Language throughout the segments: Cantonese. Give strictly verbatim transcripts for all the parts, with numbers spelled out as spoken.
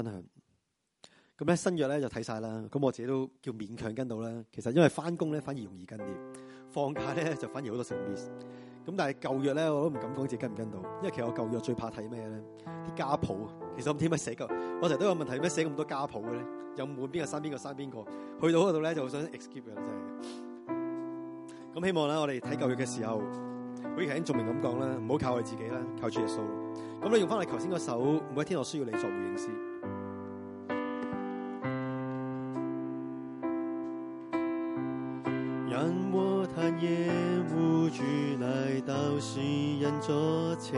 分享。咁咧新約咧就睇晒啦，咁我自己都叫勉強跟到啦。其實因為翻工咧反而容易跟啲，放假咧就反而好多成 miss。咁但係舊約咧我都唔敢講自己跟唔跟到，因為其實我舊約最怕睇咩咧？啲家譜。其實我唔知點解寫舊，我成日都有問題，點解寫咁多家譜嘅咧？又唔滿邊個生邊個生邊個，去到嗰度咧就好想 escape 嘅啦，真係。咁希望咧我哋睇舊約嘅時候，好似頭先仲明咁講啦，唔好靠我哋自己啦，靠主耶穌。咁你用翻我哋頭先嗰首每一天我需要你作回應詩。 讓我坦然無懼來到世人桌前，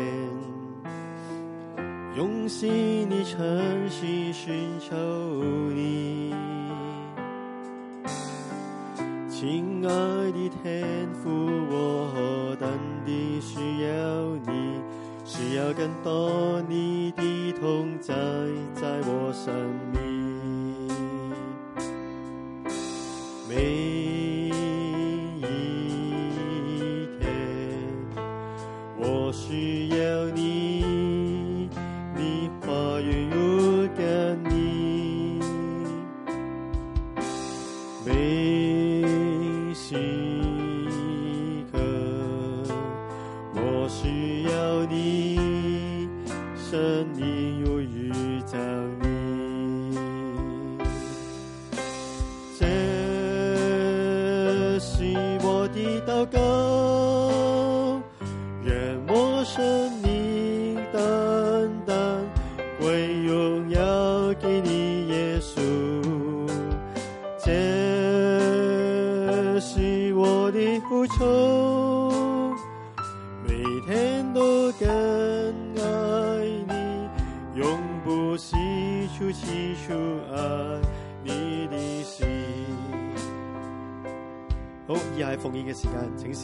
用心的誠實尋求你，親愛的天父，我何等地需要你，需要更多你的同在在我生命。每需要你，你話語有感你，每時刻我需要你，生命有預兆你，這是我的禱告，生命單單歸榮耀給你耶穌，這是我的呼求，每天都更愛你，永不洗除起初愛你的心。 好，以下係奉獻嘅時間，請